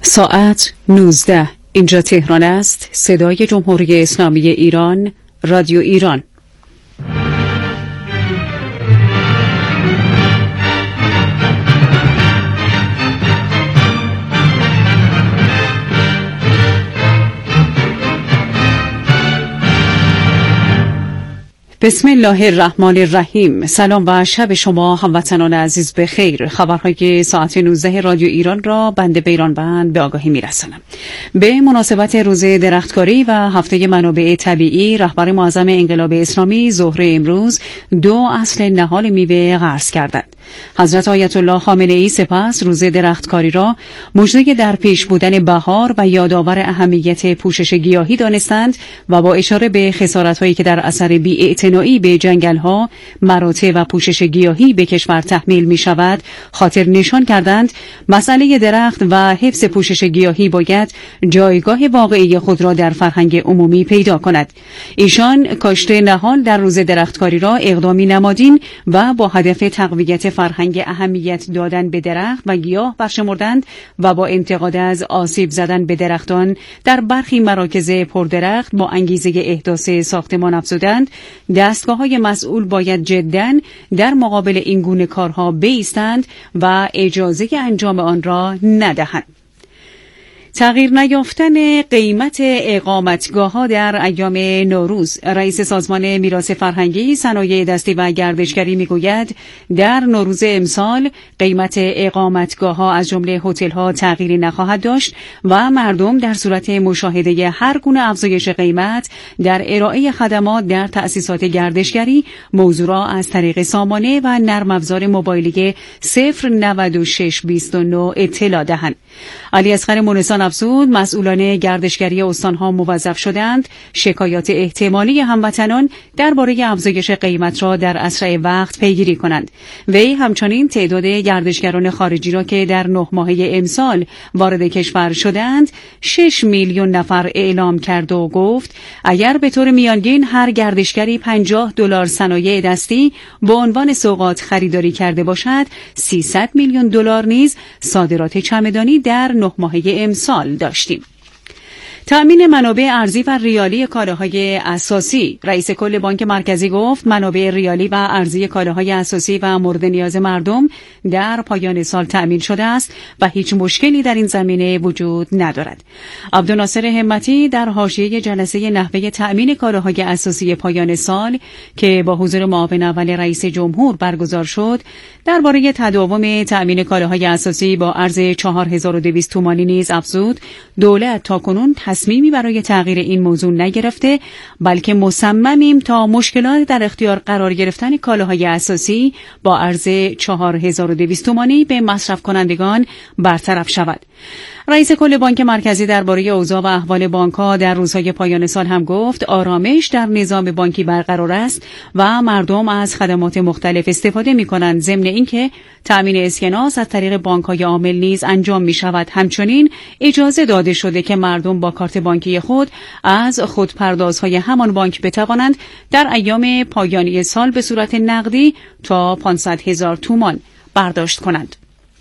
ساعت 19. اینجا تهران است. صدای جمهوری اسلامی ایران، رادیو ایران. بسم الله الرحمن الرحیم. سلام و شب شما هموطنان عزیز بخیر. خبرهای ساعت 19 رادیو ایران را بنده بیرانبند به آگاهی میرسانم. به مناسبت روز درختکاری و هفته منابع طبیعی، رهبر معظم انقلاب اسلامی ظهر امروز 2 اصل نهال میوه قرض کردند. حضرت آیت الله خامنه‌ای سپس روز درختکاری را مژده در پیش بودن بهار و یادآور اهمیت پوشش گیاهی دانستند و با اشاره به خسارت‌هایی که در اثر بی‌اعتنایی به جنگل‌ها، مراتع و پوشش گیاهی به کشور تحمیل می‌شود، خاطر نشان کردند مسئله درخت و حفظ پوشش گیاهی باید جایگاه واقعی خود را در فرهنگ عمومی پیدا کند. ایشان کاشته نهال در روز درختکاری را اقدامی نمادین و با هدف تقویت فرهنگ اهمیت دادن به درخت و گیاه برشمردند و با انتقاد از آسیب زدن به درختان در برخی مراکز پردرخت با انگیزه احداث ساختمان افزودند دستگاه‌های مسئول باید جداً در مقابل این گونه کارها بایستند و اجازه انجام آن را ندهند. تغییر نیافتن قیمت اقامتگاه‌ها در ایام نوروز. رئیس سازمان میراث فرهنگی، صنایع دستی و گردشگری میگوید در نوروز امسال قیمت اقامتگاه‌ها از جمله هتل‌ها تغییری نخواهد داشت و مردم در صورت مشاهده هر گونه افزایش قیمت در ارائه خدمات در تأسیسات گردشگری موضوع را از طریق سامانه و نرم افزار موبایلی 09629 اطلاع دهند. علی اصغر مونسان افزود مسئولان گردشگری استانها موظف شدند شکایات احتمالی هموطنان درباره افزایش قیمت را در اسرع وقت پیگیری کنند. وی همچنین تعداد گردشگران خارجی را که در 9 ماهه امسال وارد کشور شدند 6 میلیون نفر اعلام کرد و گفت اگر به طور میانگین هر گردشگری $50 صنایع دستی به عنوان سوغات خریداری کرده باشد، 300 میلیون دلار نیز صادرات چمدانی در 9 ماهه امسال داشتیم. تأمین منابع ارزی و ریالی کالاهای اساسی. رئیس کل بانک مرکزی گفت منابع ریالی و ارزی کالاهای اساسی و مورد نیاز مردم در پایان سال تأمین شده است و هیچ مشکلی در این زمینه وجود ندارد. عبدالناصر همتی در حاشیه جلسه نحوه تأمین کالاهای اساسی پایان سال که با حضور معاون اول رئیس جمهور برگزار شد، درباره تداوم تأمین کالاهای اساسی با ارز 4200 تومانی نیز افزود دولت تاکنون تصمیمی برای تغییر این موضوع نگرفته، بلکه مصممیم تا مشکلات در اختیار قرار گرفتن کالاهای اساسی با ارز 4200 تومانی به مصرف کنندگان برطرف شود. رئیس کل بانک مرکزی درباره اوضاع و احوال بانک‌ها در روزهای پایان سال هم گفت آرامش در نظام بانکی برقرار است و مردم از خدمات مختلف استفاده می‌کنند. ضمن اینکه تأمین اسکناس از طریق بانک‌های عامل نیز انجام می‌شود. همچنین اجازه داده شده که مردم با کارت بانکی خود از خودپردازهای همان بانک بتوانند در ایام پایانی سال به صورت نقدی تا 500,000 تومان برداشت کنند.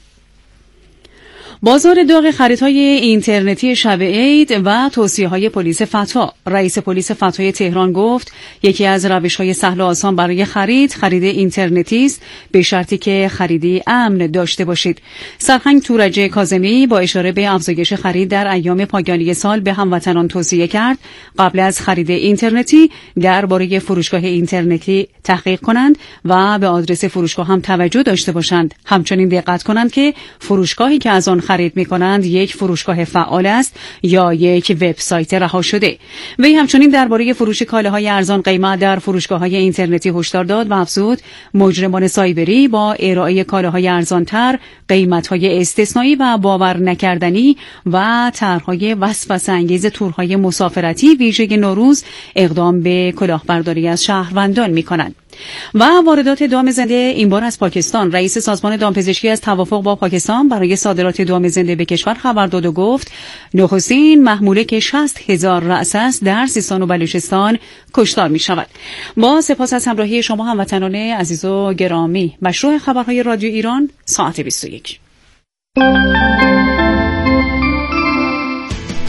بازار داغ خریدهای اینترنتی شب عید و توصیه‌های پلیس فتح. رئیس پلیس فتح تهران گفت یکی از روش‌های سهل و آسان برای خرید اینترنتی است به شرطی که خریدی امن داشته باشید. سرهنگ تورج کاظمی با اشاره به افزایش خرید در ایام پایانی سال به هموطنان توصیه کرد قبل از خرید اینترنتی درباره فروشگاه اینترنتی تحقیق کنند و به آدرس فروشگاه هم توجه داشته باشند. همچنین دقت کنند که فروشگاهی که از آن خرید می‌کنند یک فروشگاه فعال است یا یک وبسایت رها شده. وی همچنین درباره فروش کالاهای ارزان قیمت در فروشگاه‌های اینترنتی هشدار داد و افزود مجرمان سایبری با ارائه کالاهای ارزان‌تر، قیمت‌های استثنایی و باور نکردنی و طرح‌های وسوسه‌انگیز تورهای مسافرتی ویژه نوروز اقدام به کلاهبرداری از شهروندان می‌کنند. و واردات دام زنده این بار از پاکستان. رئیس سازمان دامپزشکی از توافق با پاکستان برای صادرات دام زنده به کشور خبر داد و گفت نخستین محموله که 60,000 رأس است در سیستان و بلوچستان کشتار می شود. با سپاس از همراهی شما هموطنان عزیز و گرامی. مشروع خبرهای رادیو ایران ساعت 21.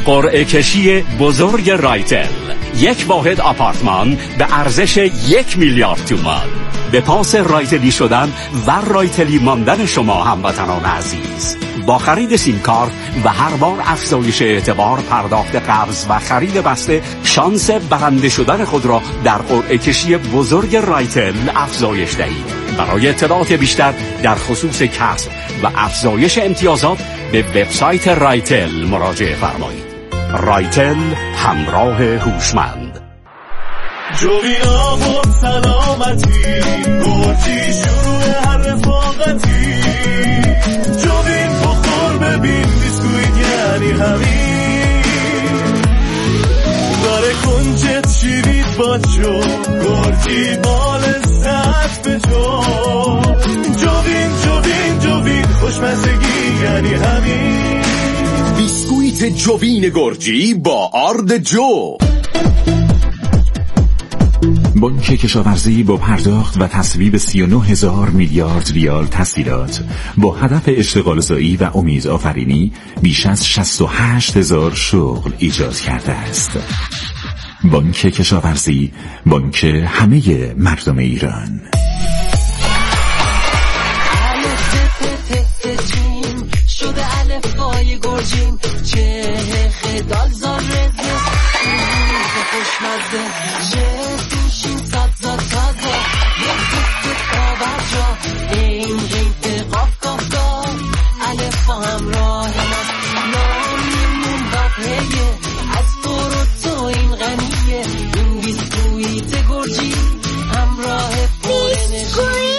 قرعه کشی بزرگ رایتل، یک واحد آپارتمان به ارزش 1 میلیارد تومان. به پاس رایتلی شدن و رایتلی ماندن شما هموطنان عزیز، با خرید سیم کارت و هر بار افزایش اعتبار پرداخت قرض و خرید بسته، شانس برنده شدن خود را در قرعه کشی بزرگ رایتل افزایش دهید. برای اطلاعات بیشتر در خصوص کسب و افزایش امتیازات به وبسایت رایتل مراجعه فرمایید. رایتل، همراه هوشمند. جوینا پر سلامتی، گرجی شروع هر رفاقتی. جوین بخور ببین بیسکویت یعنی همین. داره کنجت شیرید با جو، گرجی بال سخت به جو. جوین خوشمزگی یعنی همین. بیسکویت جوین گرجی با آرد جو. بانک کشاورزی با پرداخت و تصویب 39,000 میلیارد ریال تسهیلات با هدف اشتغال زایی و امیدآفرینی بیش از 68,000 شغل ایجاد کرده است. بانک کشاورزی، بانک همه مردم ایران. شده الفای گرجین، چه خدال زاره خوشمزه، شیشین سازا تازه، یک دست آبرجا، این غیب قاف الفا همراه ماست، نامیمون و پیه، از تو این غنیه، این بیسکویت گرجی همراه پولنش.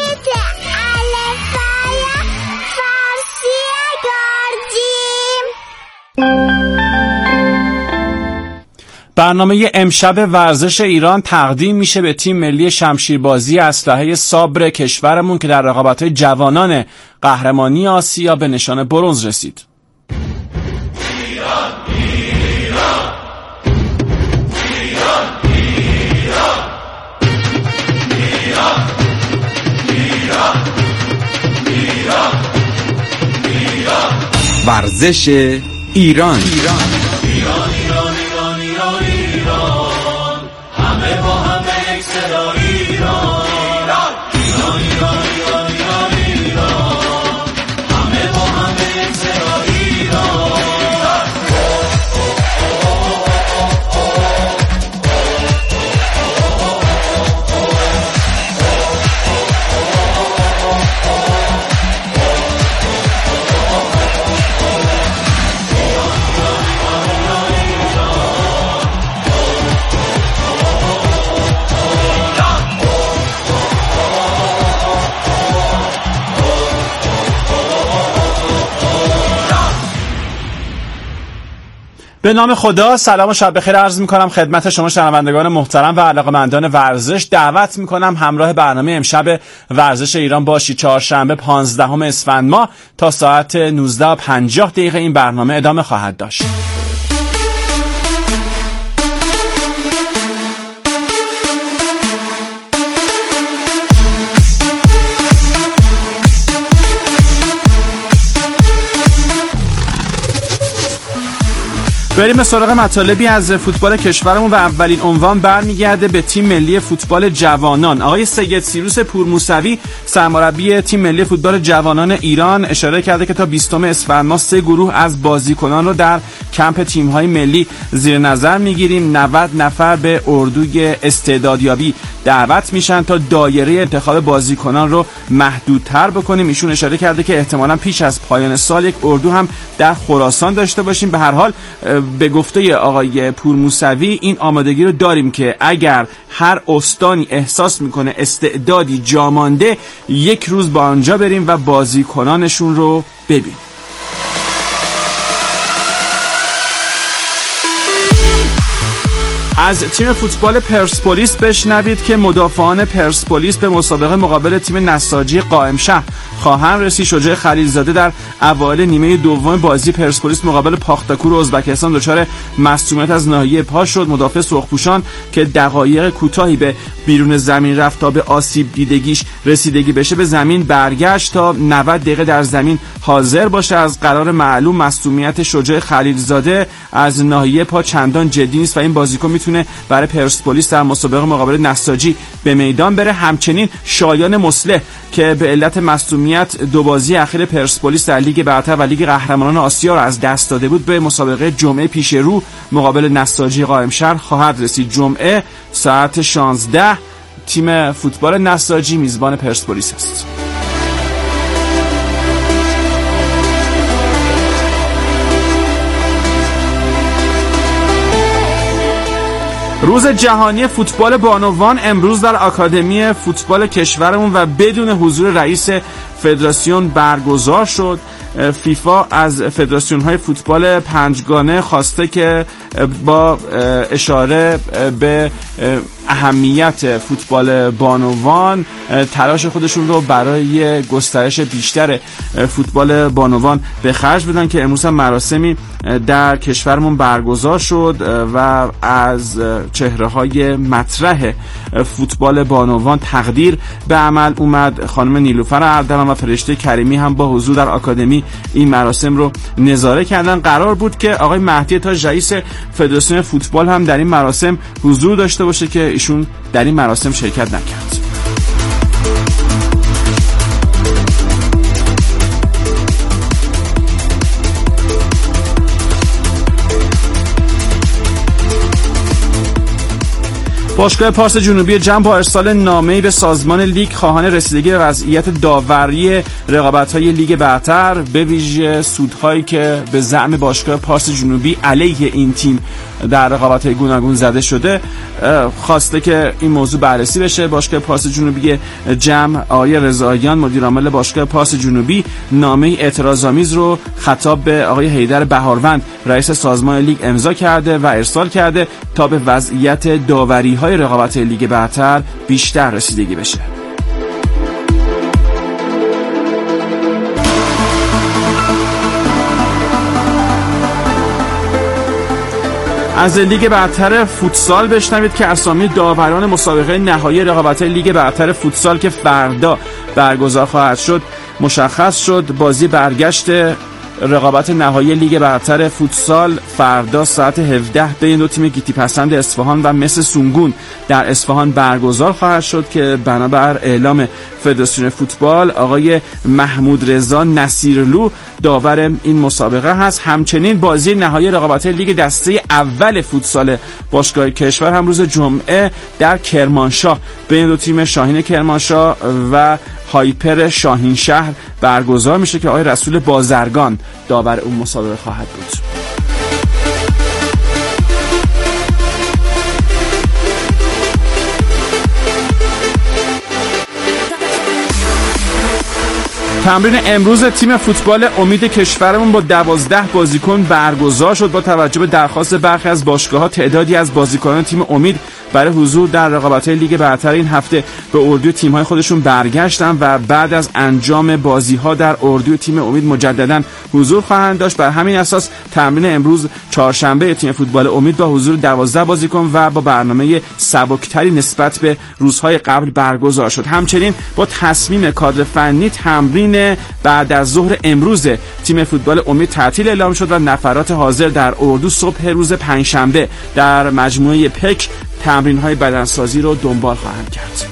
برنامه امشب ورزش ایران تقدیم میشه به تیم ملی شمشیربازی اسلحه سابر کشورمون که در رقابت‌های جوانان قهرمانی آسیا به نشان برنز رسید. ورزش ایران. همه با همه یک صدا ایران. همه با همه یک صدا ایران. به نام خدا، سلام و شب بخیر عرض میکنم خدمت شما شنوندگان محترم و علاقه‌مندان ورزش. دعوت میکنم همراه برنامه امشب ورزش ایران باشید. چهارشنبه 15 اسفند ماه تا ساعت 19:50 این برنامه ادامه خواهد داشت. بریم به سراغ مطالبی از فوتبال کشورمون و اولین عنوان برمیگرده به تیم ملی فوتبال جوانان. آقای سید سیروس پورموسوی سرمربی تیم ملی فوتبال جوانان ایران اشاره کرده که تا 20 اسفند ماه 3 گروه از بازیکنان رو در کمپ تیم‌های ملی زیر نظر میگیریم. 90 نفر به اردوی استعدادیابی دعوت میشن تا دایره انتخاب بازیکنان رو محدودتر بکنیم. ایشون اشاره کرده که احتمالاً پیش از پایان سال یک اردو هم در خراسان داشته باشیم. به هر حال به گفته آقای پورموسوی این آمادگی رو داریم که اگر هر استانی احساس میکنه استعدادی جا مانده، یک روز با آنجا بریم و بازیکنانشون رو ببینیم. از تیم فوتبال پرسپولیس بشنوید که مدافعان پرسپولیس به مسابقه مقابل تیم نساجی قائمشهر خواهند رسید. شجاع خلیلزاده در اوایل نیمه دوم بازی پرسپولیس مقابل پاختاکور ازبکستان دچار مصدومیت از ناحیه پا شد. مدافع سرخپوشان که دقایق کوتاهی به بیرون زمین رفت تا به آسیب دیدگیش رسیدگی بشه به زمین برگشت تا 90 دقیقه در زمین حاضر باشه. از قرار معلوم مصدومیت شجاع خلیلزاده از ناحیه پا چندان جدی نیست و این بازیکن میتونه برای پرسپولیس در مسابقه مقابل نساجی به میدان بره. همچنین شایان مصلح که به علت مصدومیت دو بازی اخیر پرسپولیس در لیگ برتر و لیگ قهرمانان آسیا را از دست داده بود به مسابقه جمعه پیش رو مقابل نساجی قائمشهر خواهد رسید. جمعه ساعت 16 تیم فوتبال نساجی میزبان پرسپولیس است. روز جهانی فوتبال بانوان امروز در آکادمی فوتبال کشورمون و بدون حضور رئیس فدراسیون برگزار شد. فیفا از فدراسیون‌های فوتبال پنجگانه خواسته که با اشاره به اهمیت فوتبال بانوان تلاش خودشون رو برای گسترش بیشتر فوتبال بانوان به خرج بدن که امروز هم مراسمی در کشورمون برگزار شد و از چهره‌های مطرح فوتبال بانوان تقدیر به عمل اومد. خانم نیلوفر اردلان و فرشته کریمی هم با حضور در آکادمی این مراسم رو نظاره کردن. قرار بود که آقای مهدی تاج رئیس فدراسیون فوتبال هم در این مراسم حضور داشته باشه که ایشون در این مراسم شرکت نکرد. باشگاه پارس جنوبی جم با ارسال نامه‌ای به سازمان لیگ خواهان رسیدگی به وضعیت داوری رقابت‌های لیگ برتر به ویژه سودهایی که به زعم باشگاه پارس جنوبی علیه این تیم در رقابت‌های گوناگون زده شده خواسته که این موضوع بررسی بشه. باشگاه پارس جنوبی جم آقای رضاییان مدیر عامل باشگاه پارس جنوبی نامه اعتراض‌آمیز رو خطاب به آقای حیدر بهاروند رئیس سازمان لیگ امضا کرده و ارسال کرده تا به وضعیت داوری‌های رقابت لیگ برتر بیشتر رسیدگی بشه. از لیگ برتر فوتسال بشنوید که اسامی داوران مسابقه نهایی رقابت لیگ برتر فوتسال که فردا برگزار خواهد شد مشخص شد. بازی برگشت رقابت نهایی لیگ برتر فوتسال فردا ساعت 17 بین دو تیم گیتی پسند اصفهان و مس سونگون در اصفهان برگزار خواهد شد که بنابر اعلام فدراسیون فوتبال آقای محمود رضا نصیرلو داور این مسابقه هست. همچنین بازی نهایی رقابت لیگ دسته اول فوتسال باشگاه کشور هم روز جمعه در کرمانشاه بین دو تیم شاهین کرمانشاه و هایپر شاهین شهر برگزار میشه که آقای رسول بازرگان داور اون مسابقه خواهد بود. تمرین امروز تیم فوتبال امید کشورمون با 12 بازیکن برگزار شد. با توجه به درخواست برخی از باشگاه‌ها تعدادی از بازیکنان تیم امید برای حضور در رقابت‌های لیگ برتر این هفته به اردوی تیم‌های خودشون برگشتن و بعد از انجام بازی‌ها در اردوی تیم امید مجدداً حضور خواهند داشت. بر همین اساس تمرین امروز چهارشنبه تیم فوتبال امید با حضور 12 بازیکن و با برنامه سبکتری نسبت به روزهای قبل برگزار شد. همچنین با تصمیم کادر فنی تمرین بعد از ظهر امروز تیم فوتبال امید تعطیل اعلام شد و نفرات حاضر در اردو صبح روز پنجشنبه در مجموعه پک تمرین‌های بدنسازی رو دنبال خواهند کرد.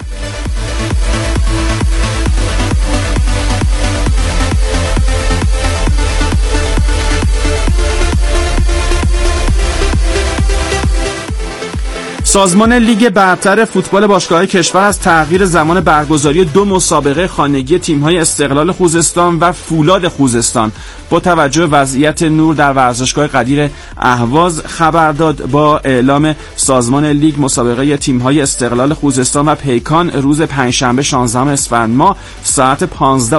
سازمان لیگ برتر فوتبال باشگاه‌های کشور از تغییر زمان برگزاری 2 مسابقه خانگی تیم‌های استقلال خوزستان و فولاد خوزستان با توجه به وضعیت نور در ورزشگاه قدیر اهواز خبر داد. با اعلام سازمان لیگ مسابقه تیم‌های استقلال خوزستان و پیکان روز پنجشنبه 16 اسفند ماه ساعت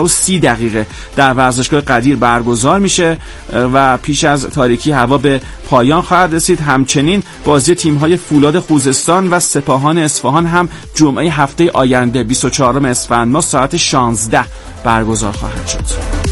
15:30 در ورزشگاه قدیر برگزار میشه و پیش از تاریکی هوا به پایان خواهد رسید. همچنین بازی تیم‌های فولاد خوزستان و سپاهان اصفهان هم جمعه هفته آینده 24 اسفند ماه ساعت 16 برگزار خواهد شد.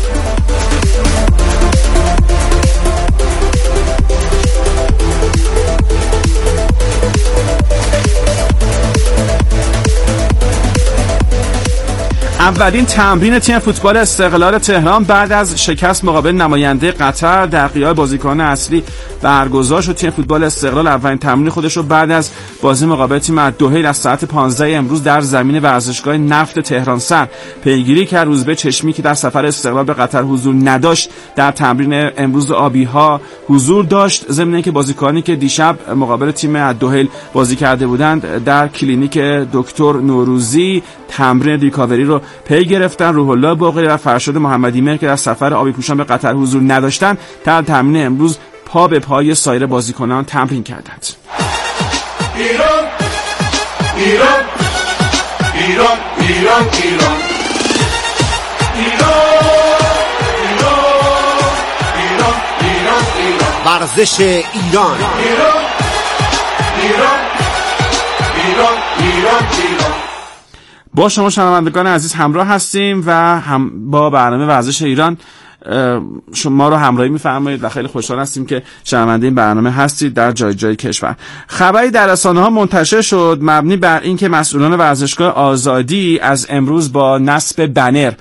اولین تمرین تیم فوتبال استقلال تهران بعد از شکست مقابل نماینده قطر در غیاب بازیکنان اصلی برگزار شد. تیم فوتبال استقلال اولین تمرین خودش رو بعد از بازی مقابل تیم الدحیل از ساعت 15 امروز در زمین ورزشگاه نفت تهران سر پیگیری کرد. روزبه چشمی که در سفر استقلال به قطر حضور نداشت در تمرین امروز آبی‌ها حضور داشت، ضمن اینکه بازیکنانی که دیشب مقابل تیم الدحیل بازی کرده بودند در کلینیک دکتر نوروزی تمرین ریکاوری رو پی گرفتن. روح الله باقری و فرشاد محمدی مهر که در سفر آبی پوشان به قطر حضور نداشتند در تمرین امروز پا به پای سایر بازیکنان تمرین کردند. ایران ایران ایران ایران ایران ایران ایران ایران ورزش ایران ایران ایران ایران ایران ایران. با شما شنوندگان عزیز همراه هستیم و هم با برنامه ورزش ایران شما رو همراهی می‌فرمایید و خیلی خوشحال هستیم که شنونده این برنامه هستید در جای جای کشور. خبری در رسانه‌ها منتشر شد مبنی بر اینکه مسئولان ورزشگاه آزادی از امروز با نصب بنر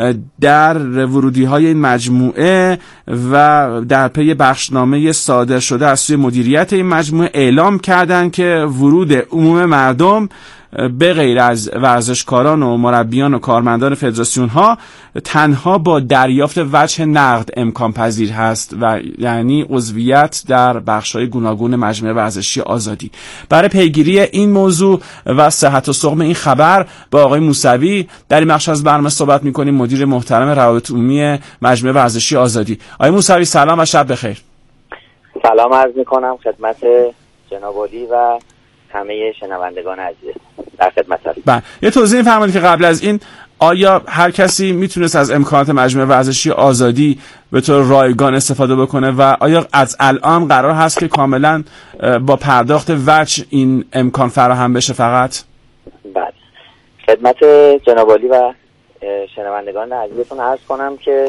در ورودی‌های این مجموعه و در پی بخشنامه صادر شده از سوی مدیریت این مجموعه اعلام کردند که ورود عموم مردم به غیر از ورزشکاران و مربیان و کارمندان فدراسیون ها تنها با دریافت وجه نقد امکان پذیر هست و یعنی عضویت در بخش‌های گوناگون مجموعه ورزشی آزادی. برای پیگیری این موضوع و صحت و سقم این خبر با آقای موسوی در این بخش از برنامه صحبت می‌کنیم، مدیر محترم روابط عمومی مجموعه ورزشی آزادی. آقای موسوی سلام و شب بخیر. سلام عرض می‌کنم خدمت جناب علی و همه شنوندگان عزیز. در خدمت هستم. بله، یه توضیح فرمایید که قبل از این آیا هر کسی میتونست از امکانات مجموعه ورزشی آزادی به طور رایگان استفاده بکنه و آیا از الان قرار هست که کاملا با پرداخت وجه این امکان فراهم بشه فقط؟ بله. خدمت جناب علی و شنوندگان عزیزتون عرض کنم که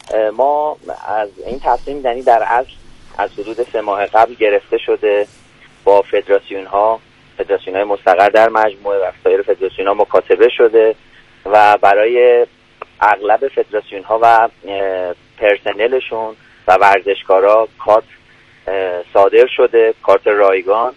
ما از این تصمیم یعنی در اصل از حدود 3 ماه قبل گرفته شده با فدراسیون‌های مستقر در مجموعه و سایر فدراسیون‌ها مکاتبه شده و برای اغلب فدراسیون‌ها و پرسنلشون و ورزشکارا کارت صادر شده، کارت رایگان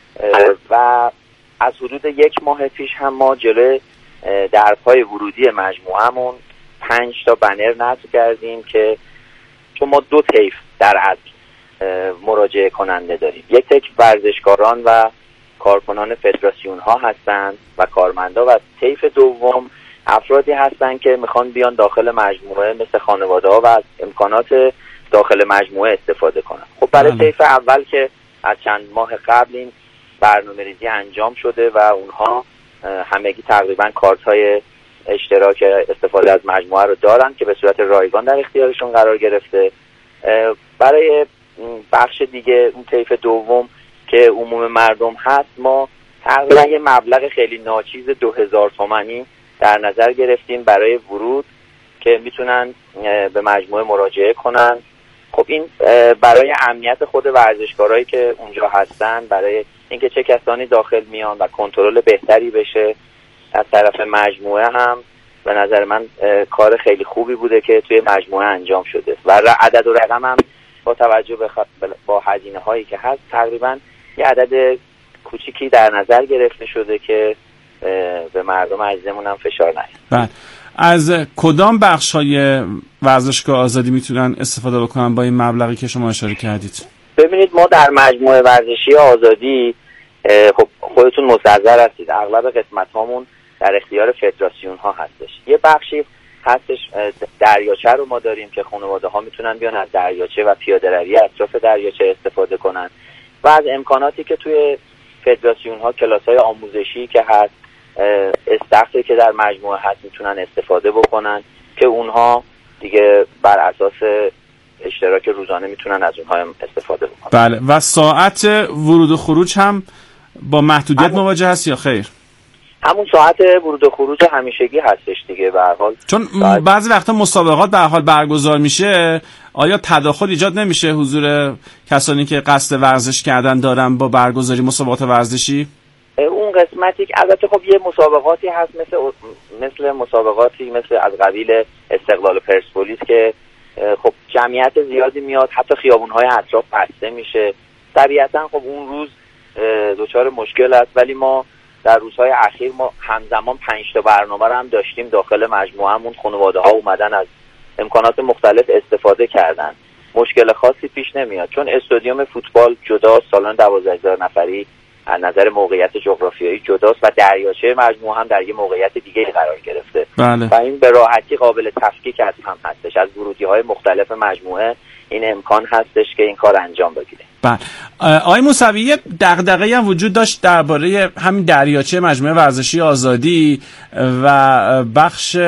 و از حدود 1 ماه پیش هم ما جلوی درپای ورودی مجموعه‌مون 5 تا بنر نصب کردیم که چون ما 2 طیف در اصل مراجعه کننده داریم. یک طیف ورزشکاران و کارکنان فدراسیون ها هستند و کارمندا و طیف دوم افرادی هستند که میخوان بیان داخل مجموعه مثل خانواده ها و از امکانات داخل مجموعه استفاده کنن. خب برای طیف اول که از چند ماه قبل این برنامه‌ریزی انجام شده و اونها همگی تقریبا کارت های اشتراک استفاده از مجموعه رو دارن که به صورت رایگان در اختیارشون قرار گرفته. برای بخش دیگه اون طیف دوم که عموم مردم هست ما تقریبا یه مبلغ خیلی ناچیز 2000 تومانی در نظر گرفتیم برای ورود که میتونن به مجموعه مراجعه کنن. خب این برای امنیت خود ورزشکارایی که اونجا هستن، برای اینکه چه کسانی داخل میان و کنترل بهتری بشه از طرف مجموعه هم به نظر من کار خیلی خوبی بوده که توی مجموعه انجام شده و عدد و رقم هم با توجه با هزینه هایی که هست تقریبا یه عدد کوچیکی در نظر گرفته شده که به مردم عزیزمون هم فشار نیاد. بله. از کدام بخش‌های ورزشگاه آزادی میتونن استفاده بکنن با این مبلغی که شما اشاره کردید؟ ببینید ما در مجموعه ورزشی آزادی خب خودتون مستحضر هستید اغلب قسمت‌هامون در اختیار فدراسیون ها هستش. یه بخشی هستش دریاچه رو ما داریم که خانواده ها میتونن بیان از دریاچه و پیاده روی اطراف دریاچه استفاده کنن و از امکاناتی که توی فدراسیون ها کلاس‌های آموزشی که هست، استخری که در مجموعه هست میتونن استفاده بکنن که اونها دیگه بر اساس اشتراک روزانه میتونن از اونها هم استفاده بکنن. بله. و ساعت ورود و خروج هم با محدودیت مواجه هست یا خیر؟ همون ساعت ورود و خروج همیشگی هستش دیگه به هر حال. چون بعضی وقتا مسابقات به هر حال برگزار میشه، آیا تداخل ایجاد نمیشه حضور کسانی که قصد ورزش کردن دارن با برگزاری مسابقات ورزشی؟ اون قسمتی که البته خب یه مسابقاتی هست مثل مسابقاتی مثل از قبیل استقلال و پرسپولیس که خب جمعیت زیادی میاد، حتی خیابون‌های اطراف بسته میشه. طبیعتا خب اون روز دچار مشکل است، ولی ما در روزهای اخیر ما همزمان 5 تا برنامه رو هم داشتیم داخل مجموعه‌مون. خانواده‌ها اومدن از امکانات مختلف استفاده کردن، مشکل خاصی پیش نمیاد چون استادیوم فوتبال جدا، سالن 12,000 نفری از نظر موقعیت جغرافیایی جداست و دریاچه مجموعه هم در یه موقعیت دیگه قرار گرفته. بله. و این به راحتی قابل تفکیک هم هستش. از ورودی‌های مختلف مجموعه این امکان هستش که این کار انجام بگیره. بله. آقای موسوی، یه دغدغه‌ای هم وجود داشت درباره همین دریاچه مجموعه ورزشی آزادی و بخش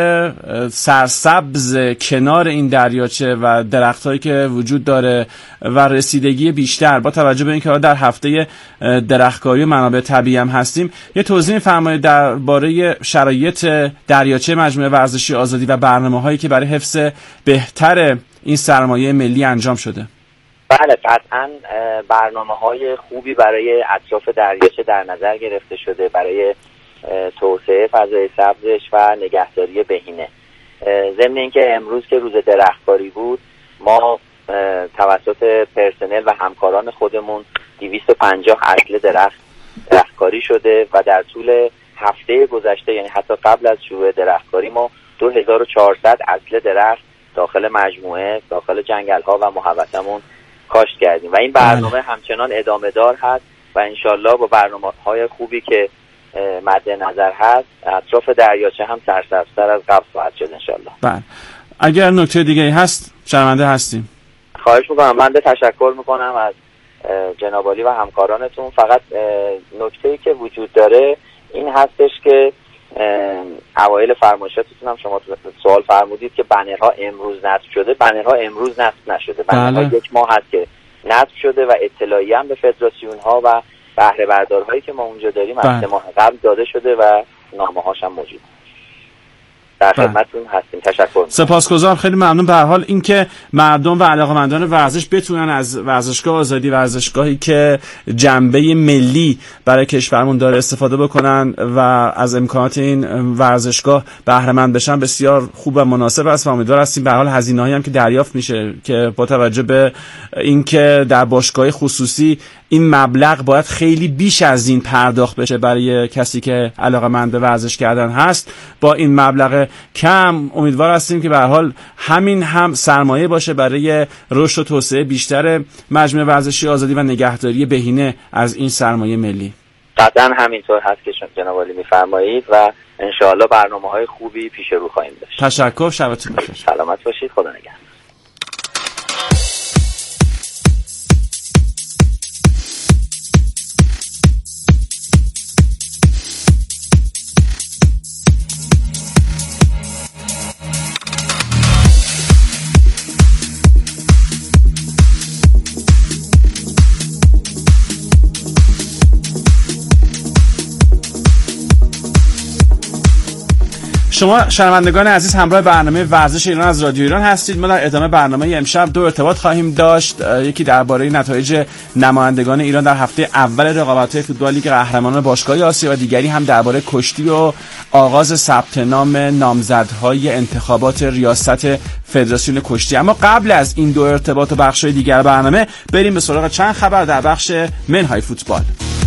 سرسبز کنار این دریاچه و درختایی که وجود داره و رسیدگی بیشتر با توجه به اینکه در هفته درختکاری و منابع طبیعی هم هستیم. یه توضیح می‌فرمایید درباره شرایط دریاچه مجموعه ورزشی آزادی و برنامه‌هایی که برای حفظ بهتر این سرمایه ملی انجام شده؟ بله، قطعاً برنامه‌های خوبی برای اطراف دریاچه در نظر گرفته شده برای توسعه فضای سبزش و نگهداری بهینه. ضمن اینکه امروز که روز درختکاری بود، ما توسط پرسنل و همکاران خودمون 250 اصل درختکاری شده و در طول هفته گذشته، یعنی حتی قبل از شروع درختکاری، ما 2400 اصل درخت داخل مجموعه، داخل جنگل‌ها و محوطه‌مون کاشت کردیم و این برنامه همچنان ادامه دار هست و انشالله با برنامه‌های خوبی که مد نظر هست اطراف دریاچه هم سرسبزتر از قبل خواهد شد انشالله. بله. اگر نکته دیگه‌ای هست شرمنده هستیم. خواهش میکنم. من تشکر میکنم از جناب عالی و همکارانتون. فقط نکته‌ای که وجود داره این هستش که اوایل فرمایشاتتون هم شما سوال فرمودید که بنرها امروز نصب شده. بنرها امروز نصب نشده. بنرها 1 ماه هست که نصب شده و اطلاعیه هم به فدراسیون ها و بهره بردارهایی که ما اونجا داریم از 3 ماه قبل داده شده و نامه هاش هم موجود. در خدمتتون هستیم. تشکر. سپاسگزارم، خیلی ممنون. به هر حال اینکه مردم و علاقه‌مندان ورزش بتونن از ورزشگاه آزادی، ورزشگاهی که جنبه ملی برای کشورمون داره، استفاده بکنن و از امکانات این ورزشگاه بهره مند بشن، بسیار خوب و مناسب است و امیدوار هستیم به هر حال هزینه‌هایی هم که دریافت میشه که با توجه به اینکه در باشگاه خصوصی این مبلغ باید خیلی بیش از این پرداخت بشه برای کسی که علاقه‌مند به ورزش کردن هست، با این مبلغ کم امیدوار هستیم که به هر حال همین هم سرمایه باشه برای رشد و توسعه بیشتر مجموعه ورزشی آزادی و نگهداری بهینه از این سرمایه ملی. قطعاً همینطور هست که جناب عالی می‌فرمایید و انشاءالله برنامه‌های خوبی پیش رو خواهیم داشت. تشکر، شبتون بخیر. سلامت باشید. خدا نگهدار. شما شنوندگان عزیز همراه برنامه ورزش ایران از رادیو ایران هستید. ما در ادامه برنامه امشب 2 ارتباط خواهیم داشت. یکی درباره نتایج نمایندگان ایران در هفته اول رقابت‌های فوتبال لیگ قهرمانان باشگاه‌های آسیا و دیگری هم درباره کشتی و آغاز ثبت نام نامزدهای انتخابات ریاست فدراسیون کشتی. اما قبل از این 2 ارتباط و بخش‌های دیگر برنامه بریم به سراغ چند خبر در بخش منهای فوتبال.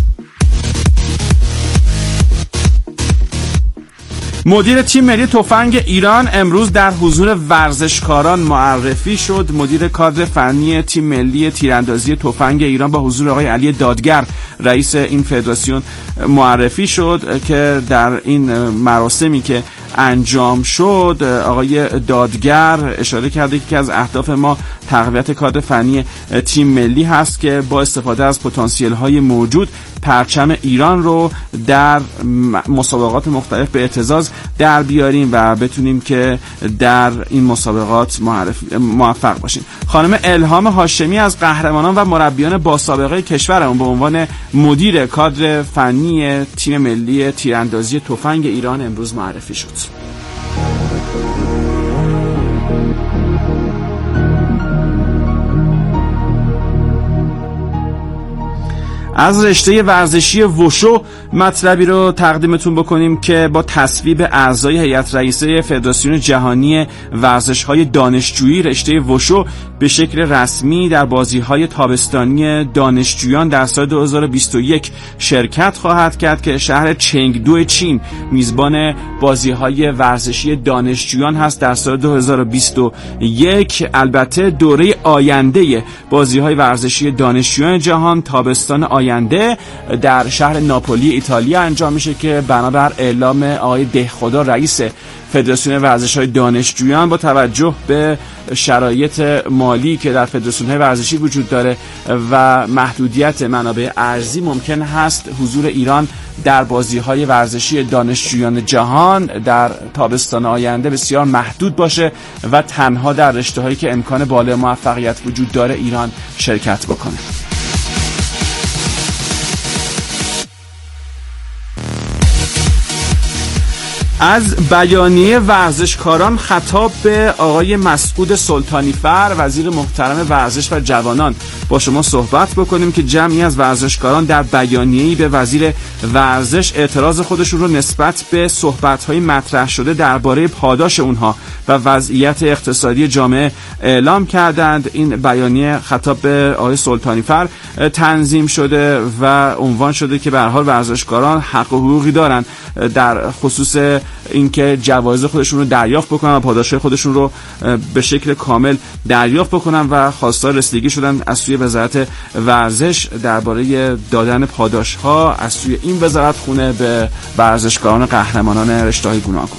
مدیر تیم ملی تفنگ ایران امروز در حضور ورزشکاران معرفی شد. مدیر کادر فنی تیم ملی تیراندازی تفنگ ایران با حضور آقای علی دادگر رئیس این فدراسیون معرفی شد که در این مراسمی که انجام شد آقای دادگر اشاره کرده که از اهداف ما تقویت کادر فنی تیم ملی هست که با استفاده از پتانسیل های موجود پرچم ایران رو در مسابقات مختلف به اعتزاز در بیاریم و بتونیم که در این مسابقات موفق باشیم. خانم الهام هاشمی از قهرمانان و مربیان با سابقه کشورمون به عنوان مدیر کادر فنی تیم ملی تیراندازی تفنگ ایران امروز معرفی شد. از رشته ورزشی وشو مطلبی رو تقدیمتون بکنیم که با تصویب اعضای هیئت رئیسه فدراسیون جهانی ورزش‌های دانشجویی رشته وشو به شکل رسمی در بازی‌های تابستانی دانشجویان در سال 2021 شرکت خواهد کرد که شهر چنگدو چین میزبان بازی‌های ورزشی دانشجویان هست در سال 2021. البته دوره آینده بازی‌های ورزشی دانشجویان جهان تابستان آینده در شهر ناپولی ایتالیا انجام میشه که بنابر اعلام آقای دهخدا رئیس فدراسیون ورزش‌های دانشجویان با توجه به شرایط مالی که در فدراسیون‌های ورزشی وجود داره و محدودیت منابع ارزی ممکن هست حضور ایران در بازی‌های ورزشی دانشجویان جهان در تابستان آینده بسیار محدود باشه و تنها در رشته‌هایی که امکان بالای موفقیت وجود داره ایران شرکت بکنه. از بیانیه ورزشکاران خطاب به آقای مسعود سلطانیفر وزیر محترم ورزش و جوانان با شما صحبت بکنیم که جمعی از ورزشکاران در بیانیه‌ای به وزیر ورزش اعتراض خودشون رو نسبت به صحبت‌های مطرح شده درباره پاداش اونها و وضعیت اقتصادی جامعه اعلام کردند. این بیانیه خطاب به آقای سلطانیفر تنظیم شده و عنوان شده که به هر حال ورزشکاران حق و حقوقی دارن در خصوص اینکه جوایز خودشون رو دریافت بکنن و پاداش‌های خودشون رو به شکل کامل دریافت بکنن و خواستار رسیدگی شدن از سوی وزارت ورزش درباره دادن پاداش‌ها از سوی این وزارت خونه به ورزشکاران قهرمانان رشته‌های گوناگون.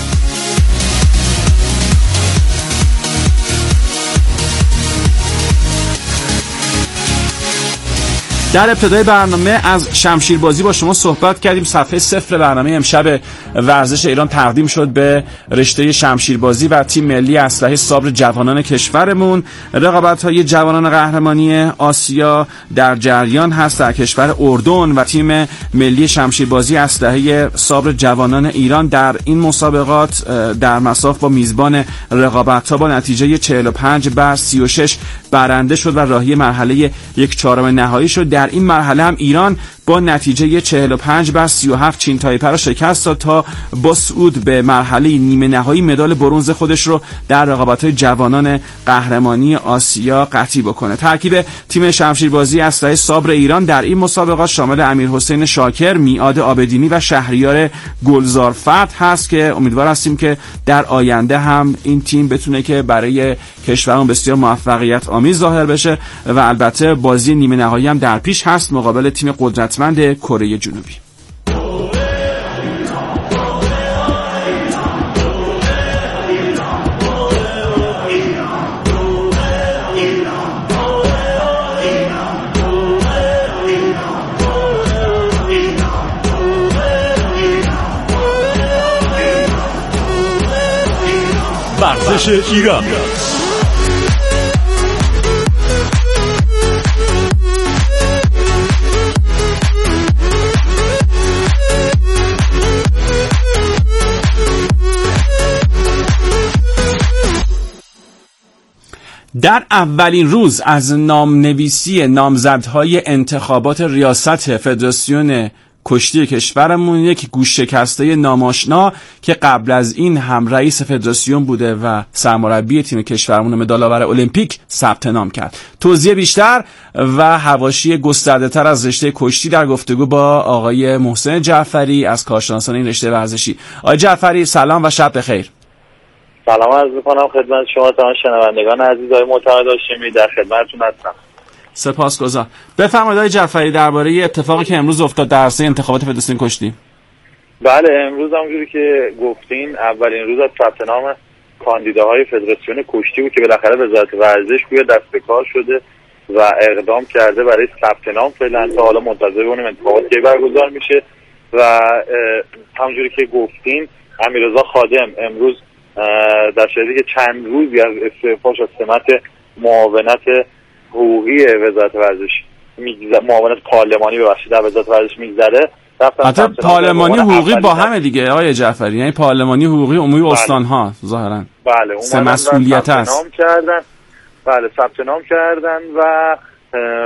در ابتدای برنامه از شمشیربازی با شما صحبت کردیم. صفحه 0 برنامه امشب ورزش ایران تقدیم شد به رشته شمشیربازی و تیم ملی اسلحه سابر جوانان کشورمون. رقابت‌های جوانان قهرمانی آسیا در جریان هست در کشور اردن و تیم ملی شمشیربازی اسلحه سابر جوانان ایران در این مسابقات در مصاف با میزبان رقابت‌ها با نتیجه 45-36 برنده شد و راهی مرحله 1/4 نهایی شد. در این مرحله هم ایران با نتیجه 45-37 چین تایپه را شکست داد تا با صعود به مرحله نیمه نهایی مدال برنز خودش رو در رقابت‌های جوانان قهرمانی آسیا قطعی بکنه. ترکیب تیم شمشیربازی اسلحه سابر ایران در این مسابقات شامل امیرحسین شاکر، میعاد آبدینی و شهریار گلزارفرد هست که امیدوار هستیم که در آینده هم این تیم بتونه که برای کشورمون بسیار موفقیت آمیز ظاهر بشه و البته بازی نیمه نهایی هم در پیش هست مقابل تیم قدرتمند کره جنوبی. ورزش ایران. در اولین روز از نامنویسی نامزدهای انتخابات ریاست فدراسیون کشتی کشورمون یک گوش شکسته ناماشنا که قبل از این هم رئیس فدراسیون بوده و سرمربی تیم کشورمون مدال‌آور المپیک ثبت نام کرد. توضیح بیشتر و حواشی گسترده‌تر از رشته کشتی در گفتگو با آقای محسن جعفری از کارشناسان این رشته ورزشی. آقای جعفری سلام و شب بخیر. سلام عرض می‌کنم خدمت شما تمام شنوندگان عزیز. آقای محترم هاشمی در خدمتتون هستم. سپاسگزارم. بفرمایید آقای جعفری درباره اتفاقی که امروز افتاد در عرصه انتخابات فدراسیون کشتی. بله امروز همونجوری که گفتین اولین روز از ثبت نام کاندیداهای فدراسیون کشتی بود که بالاخره وزارت ورزش روی دست به کار شده و اقدام کرده برای ثبت نام فعلا، تا حالا منتظر بمونیم انتخابات کی برگزار میشه. و همونجوری که گفتین امیررضا خادم امروز در شرایطی که چند روزی از استعفاش از سمت معاونت حقوقی وزارت ورزش معاونت پارلمانی در وزارت ورزش میگذره. حتی پارلمانی حقوقی با همه دیگه آقای جعفری، یعنی پارلمانی حقوقی عمومی استان‌ها ظاهرا بله سه مسئولیت است. ثبت نام کردن و